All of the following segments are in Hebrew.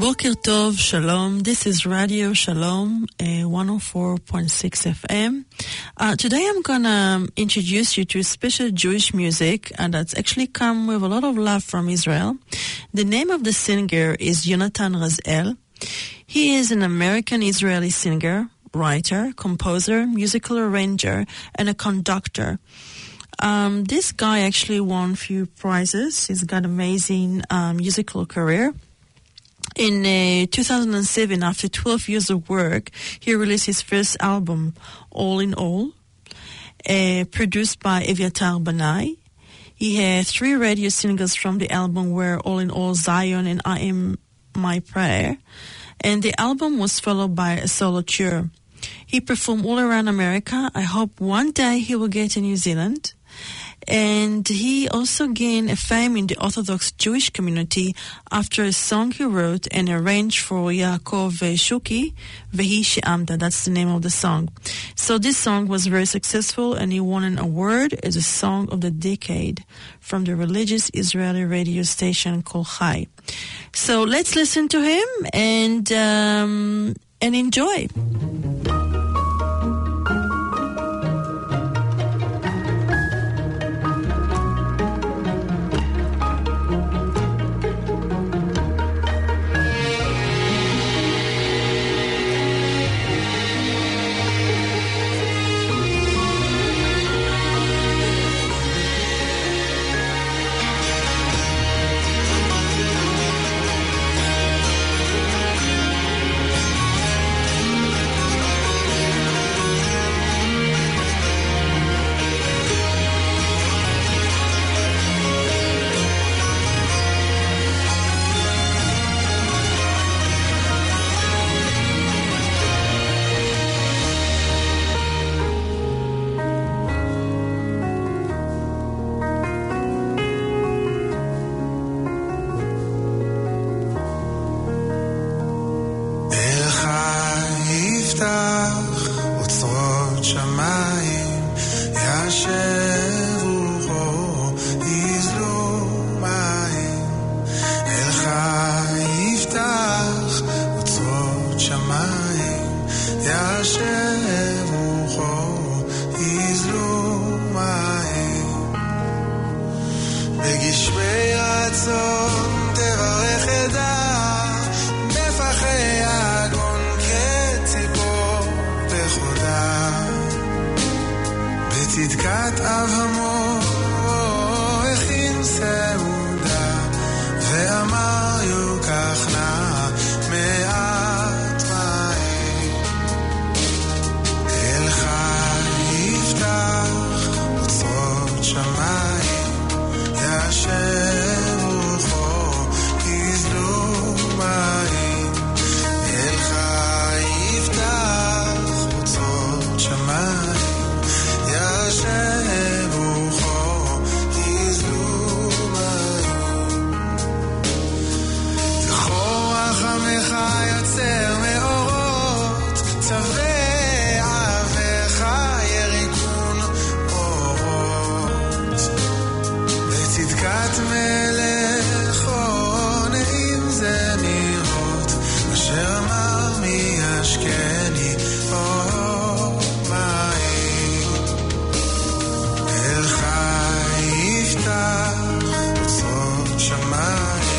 Boker Tov, Shalom. This is Radio Shalom, 104.6 FM. Today I'm gonna introduce you to special Jewish music, and that's actually come with a lot of love from Israel. The name of the singer is Yonatan Razel. He is an American-Israeli singer, writer, composer, musical arranger, and a conductor. This guy actually won a few prizes. He's got an amazing musical career. In 2007, after 12 years of work, he released his first album, All in All, produced by Eviatar Banai. He had 3 radio singles from the album were All in All, Zion, and I Am My Prayer. And the album was followed by a solo tour. He performed all around America. I hope one day he will get to New Zealand. And he also gained a fame in the Orthodox Jewish community after a song he wrote and arranged for Yaakov Shuki, Vehi She'amda. That's the name of the song. So this song was very successful, and he won an award as a Song of the Decade from the religious Israeli radio station Kol Chai. So let's listen to him and enjoy.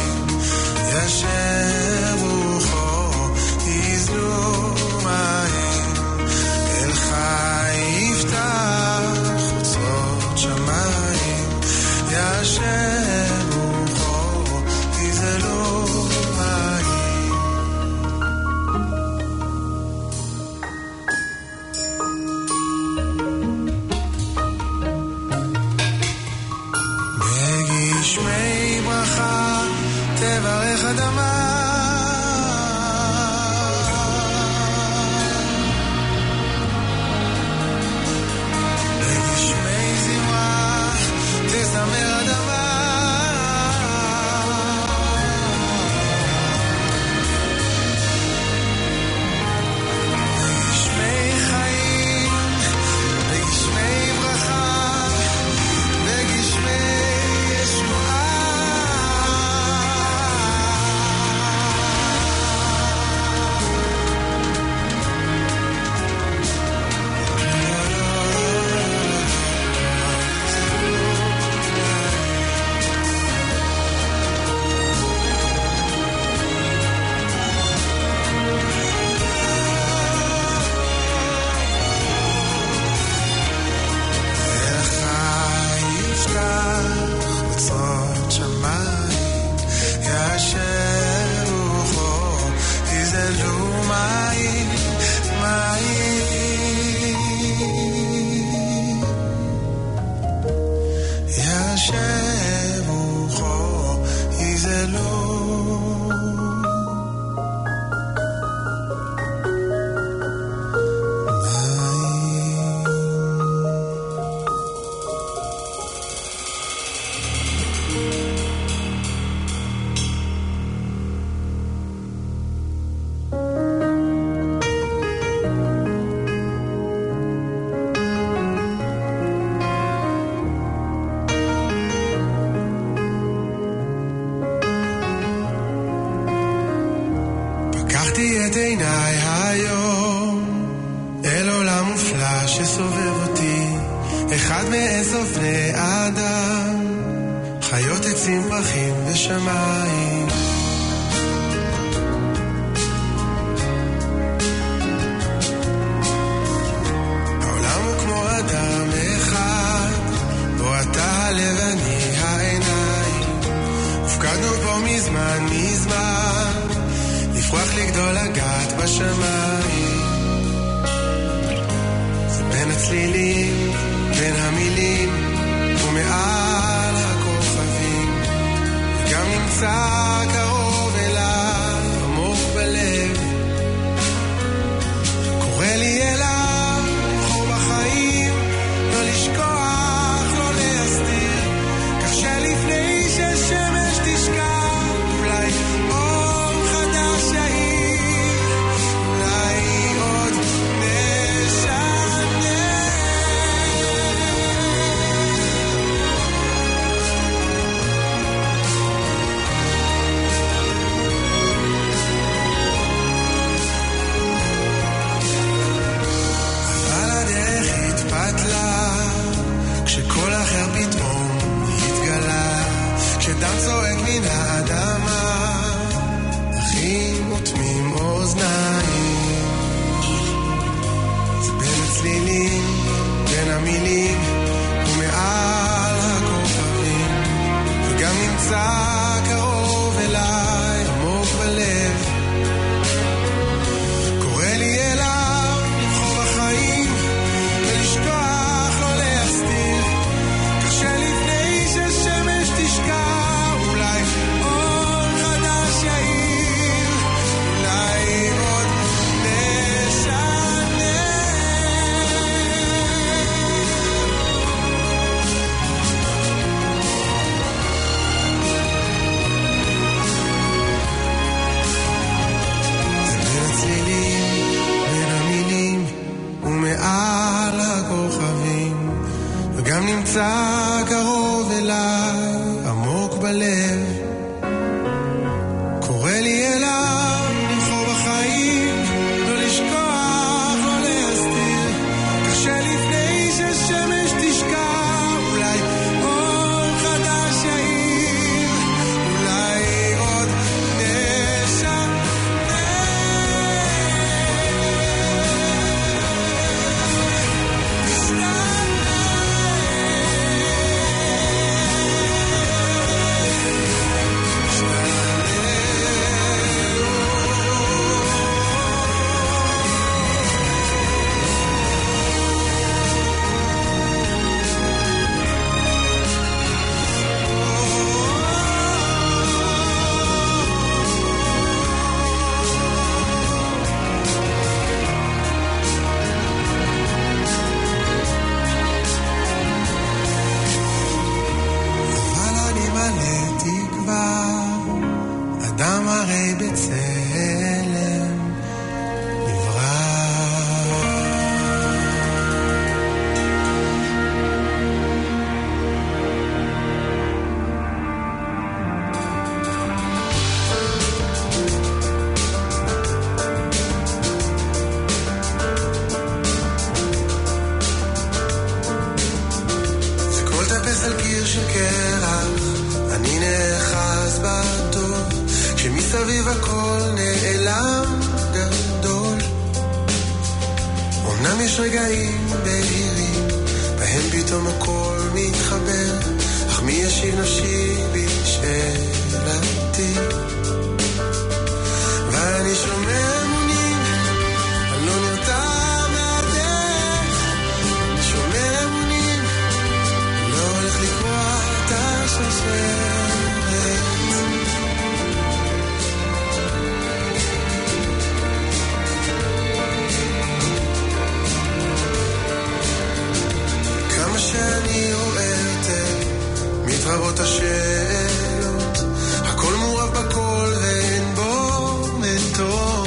Yasher rucho izlu mayim שסובב אותי, אחד מאינסוף בני אדם, חיות, עצים, פרחים ושמיים. העולם הוא כמו אדם אחד, בו אתה הלב אני העיניים, הופקדנו פה מזמן מזמן, לפרוח לגדול לגעת בשמיים. זה בין הצלילים, בין המילים ומעל הכוכבים, וגם נמצא קרוב אליי עמוק בלב, קורא לי אליו לבחור בחיים, לא לשכוח, לא להסתיר, כך שלפני ששמש תשקע אולי אור חדש יאיר, אולי עוד כשכל אחר פתאום התגלה, כשדם צועק מן האדמה, אחים מוטמים אוזניים. זה בין הצלילים, בין המילים ומעל הכוכבים, וגם נמצא קרוב אליי עמוק בלב, קורא לי אליו לבחור בחיים ולשכוח, לא להסתיר, כך שלפני ששמש תשקע אולי אור חדש יאיר, אולי עוד נשנה. זה בין הצלילים, בין המילים ומעל הכוכבים, וגם נמצא קרוב אליי עמוק בלב, קורא לי אליו לבחור בחיים, לא לשכוח, לא להסתיר, כך שלפני ששמש תשקע אולי אור חדש יאיר, אולי עוד נשנה. אבל אני מלא תקווה, אדם הרי בצלם נברא. זה כל טפס על קיר של קרח, אני נאחז בטוב, כשמסביב הכל נעלם גדול. אמנם יש רגעים בהירים, בהם פתאום הכל מתחבר, אך מי ישיב נפשי בשאלתי? ואני שומע אמונים, אני לא נרתע מהדרך, אני שומע אמונים, אני לא הולך לקרוע את השרשרת. כמה שאני רואה יותר, מתרבות השאלות, הכל מעורב בכל ואין בו מתום.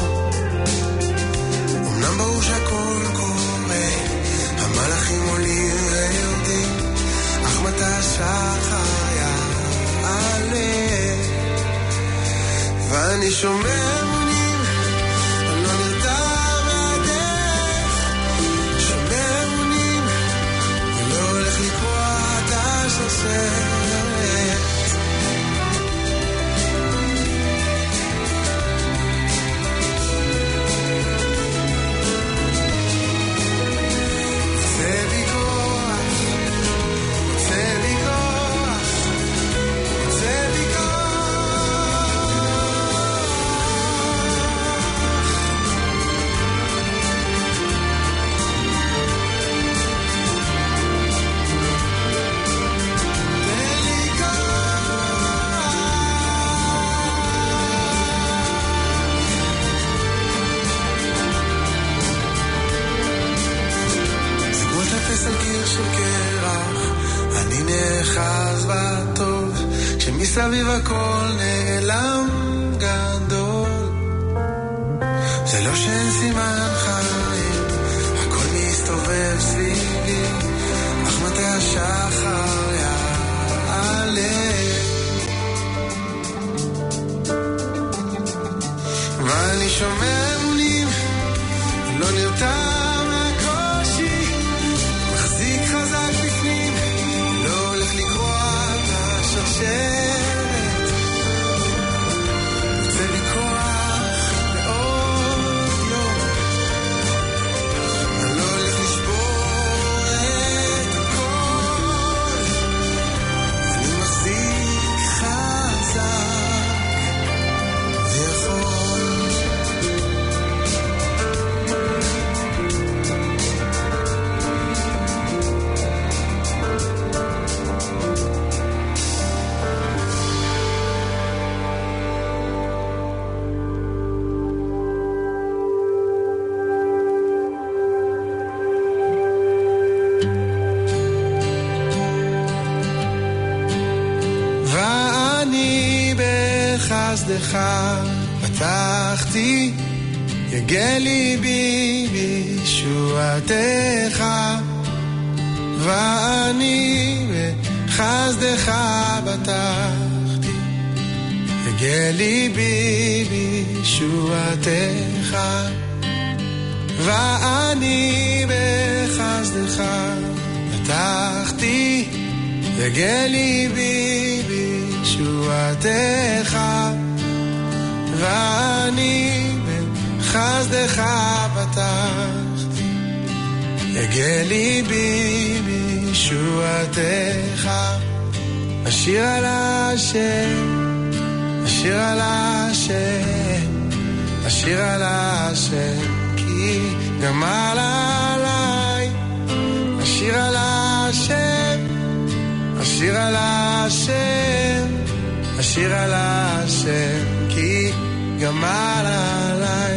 אמנם ברור שהכל קורה, המלאכים עולים ויורדים, אך מתי השחר יעלה? ואני שומע אמונים, אני לא נרתע מהדרך, שומע אמונים, אני נאחז בטוב, כשמסביב הכל נעלם גדול. זה לא שאין סימן חיים, הכל מסתובב סביבי, אך מתי השחר יעלה. ואני שומע אמונים, לא נרתע מהקושי, מחזיק חזק בפנים, לא הולך לקרוע את השרשרת, יוצא לי כוח לעוד יום, אני לא הולך לשבור את הכל, אני מחזיק חזק ויכול. בחסדך פתחתי, יגע ליבי בישועתך, ואני בחסדך פתחתי, יגע ליבי בישועתך, ואני בחסדך פתחתי, יגע ליבי בישועתך, ואני בחסדך פתחתי, יגע ליבי בישועתך. אשיר על השם, אשיר על השם, אשיר על השם, כי גמל עליי. אשיר על השם, אשיר על השם, אשיר על השם, כי גמל עליי.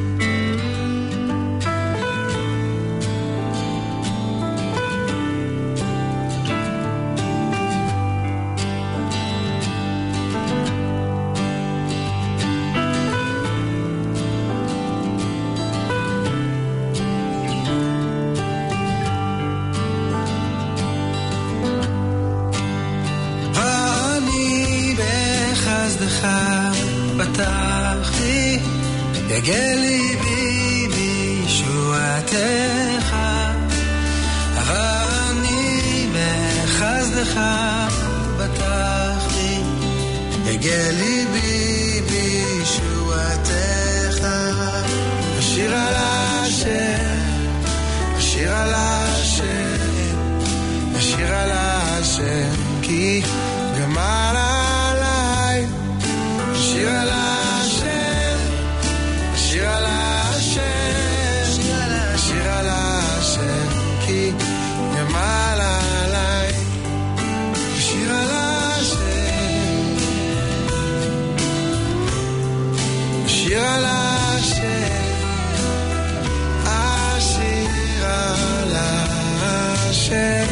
פתחתי, יגע ליבי בישועתך, ואני בחסדך פתחתי, יגע ליבי בישועתך. אשיר על השם, אשיר על השם, אשיר על השם, כי גמל עליי. אשיר על השם, אשיר על השם, אשיר על השם, כי גמל עליי. אשיר על השם, אשיר על השם, אשיר על השם.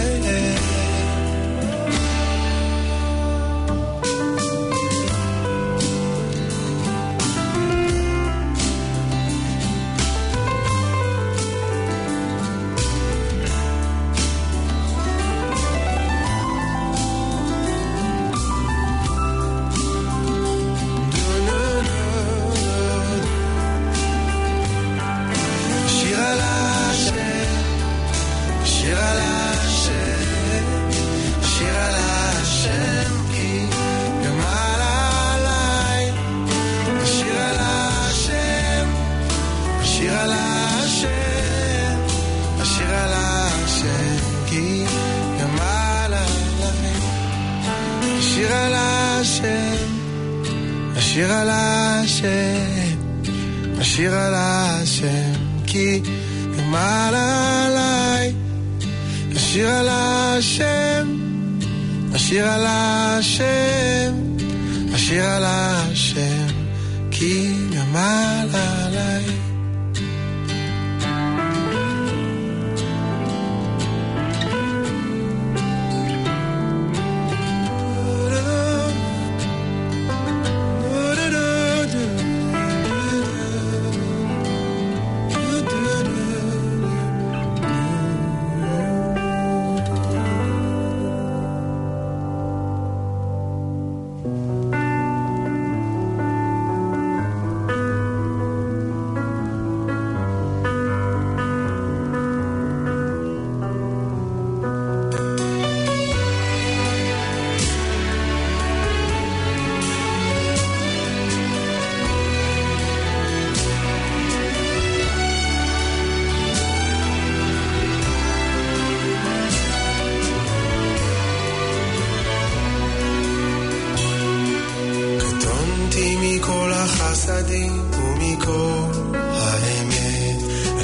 אשיר על השם, אשיר על השם, כי גמל עליי. אשיר על השם, אשיר על השם, אשיר על השם, כי גמל עליי.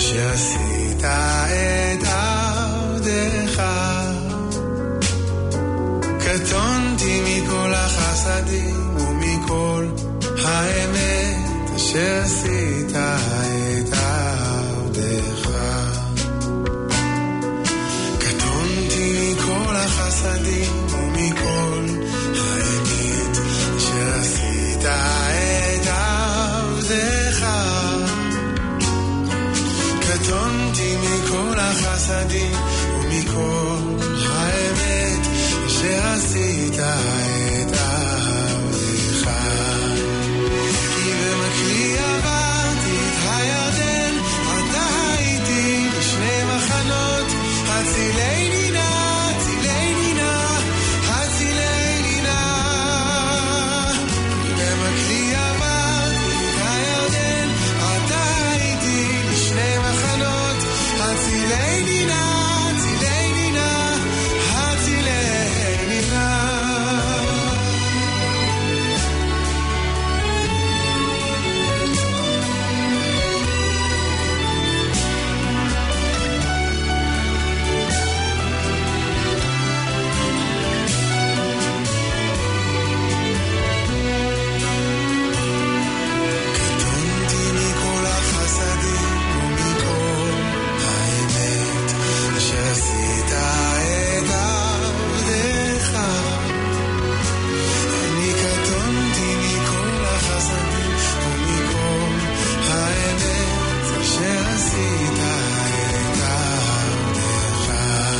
שעשית את עבדך. קטונתי מכל החסדים ומכל האמת אשר עשית את עבדך. קטונתי מכל החסדים ומכל האמת אשר עשית את עבדך. קטונתי מכל החסדים ומכל האמת אשר עשית את עבדך. כי במקלי עברתי את הירדן, אתה הייתי בשני מחנות, הצילני נא, הצילני נא, הצילני נא. כי במקלי עברתי את הירדן, אתה הייתי בשני מחנות, הצילני נא, הצילני נא, הצילני נא. קטונתי מכל החסדים ומכל האמת אשר עשית את עבדך. אני קטונתי מכל החסדים ומכל האמת אשר עשית את עבדך.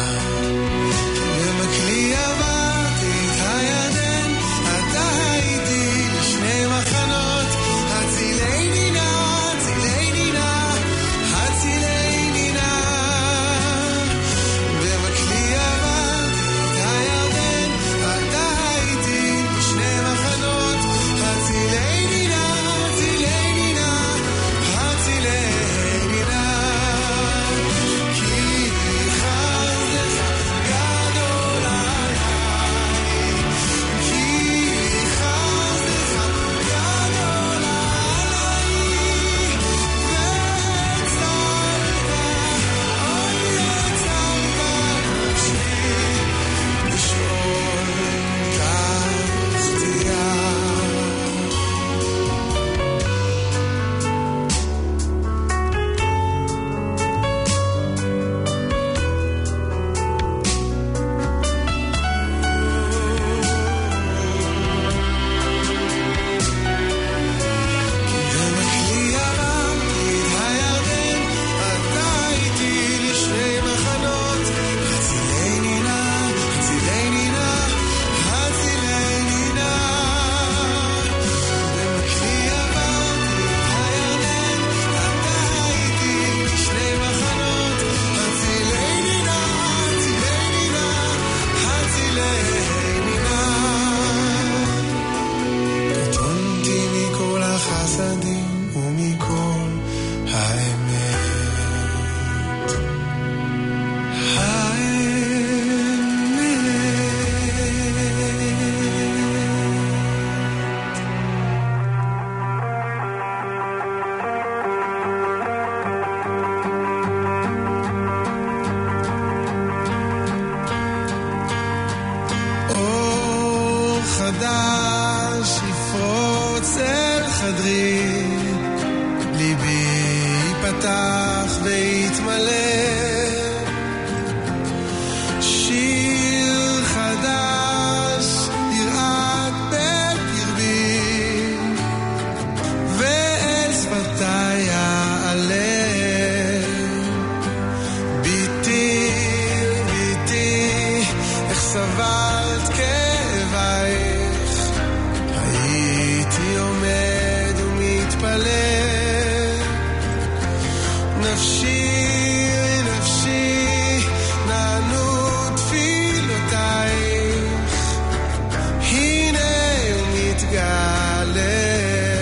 במקלי עברתי את הירדן, אתה הייתי בשני מחנות, הצילני נא, הצילני נא, הצילני נא. במקלי עברתי את הירדן, אתה הייתי בשני מחנות, הצילני נא, הצילני נא, הצילני נא. כי חסדך גדול עליי, כי חסדך גדול עליי, והצלת נפשי בשעון תחתיה. במקלי עברתי את הירדן, אתה הייתי לשני מחנות, הצילני נא, הצילני נא, הצילני נא. במקלי עברתי את הירדן, אתה הייתי לשני מחנות, הצילני נא, הצילני נא, הצילני נא. קטונתי מכל החסדים ומכל האמת. אור חדש יפרוץ אל חדרי, ליבי ייפתח ויתמלא. שיר חדש ירעד בקרבי, ואל שפתיי יעלה. ביתי, ביתי, איך סבלת כאבייך, הייתי עומד ומתפלל. נפשי, נפשי, נענו תפילותייך, הנה הוא מתגלה,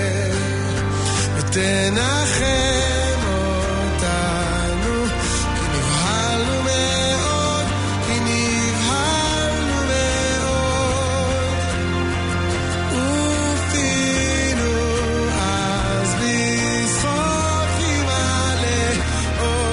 ותנחם אותנו, כי נבהלנו מאוד, כי נבהלנו מאוד. ופינו אז בזכות ימלא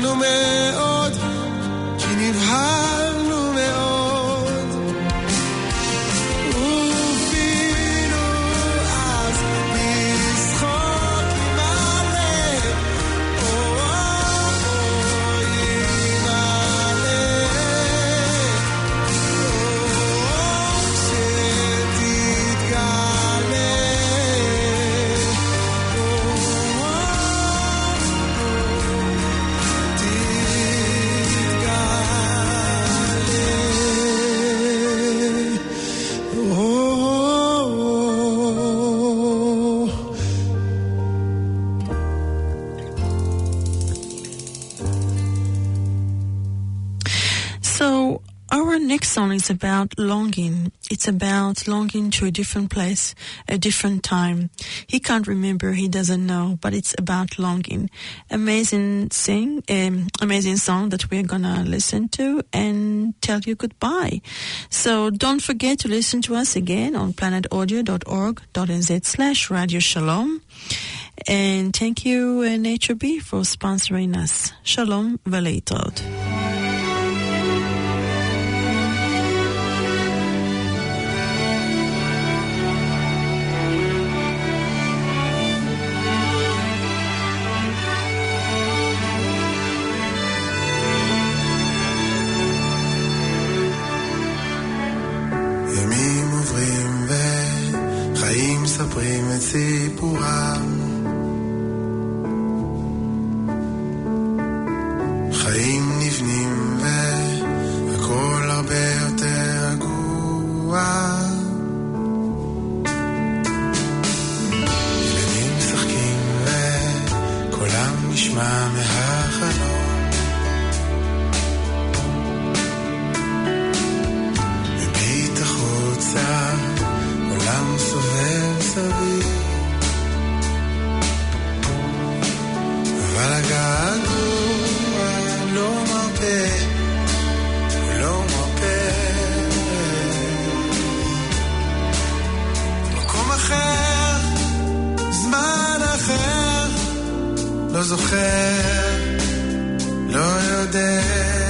התאהבנו מאוד, כי נבהלנו מאוד, ופינו אז לשחוק עם הלב, עם הלב, שתתגלה. So our next song is about longing. It's about longing to a different place, a different time. He can't remember, he doesn't know, but it's about longing. Amazing song that we're gonna listen to and tell you goodbye. So don't forget to listen to us again on planetaudio.org.nz/Radio Shalom. And thank you, Nature B, for sponsoring us. Shalom v'leitrot. ימים עוברים וחיים מספרים את סיפורם, חיים נבנים והכל הרבה יותר רגוע, ילדים משחקים וקולם נשמע מהחלום, מביט החוצה עולם סובב סביב, אבל הגעגוע לא מרפא, לא מרפא. מקום אחר, זמן אחר, לא זוכר, לא יודע.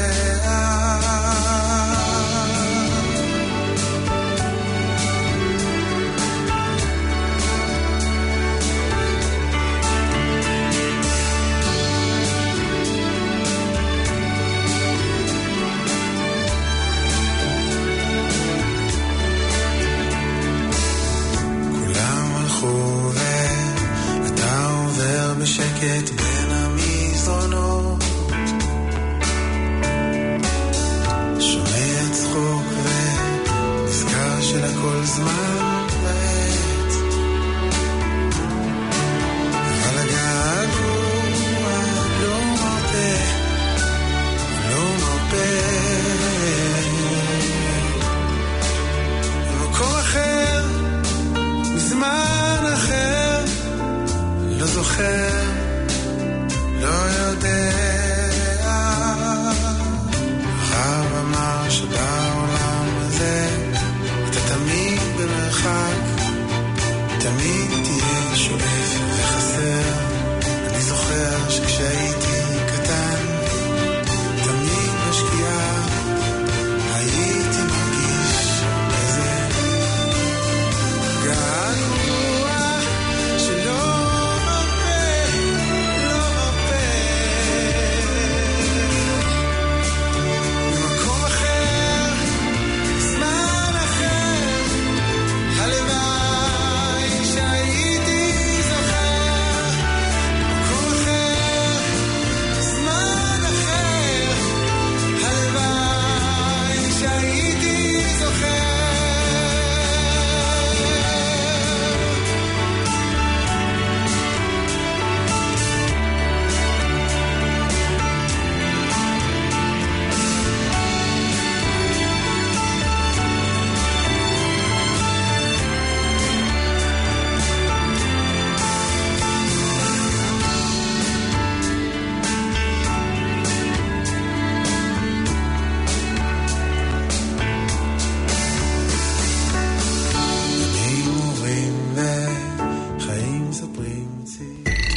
בשקט בין המזרונות, שומע צחוק ונזכר של הכל זמן ועת, אבל הגעגוע לא מרפא, לא מרפא. במקום אחר, מזמן אחר, לא זוכר, לא יודע.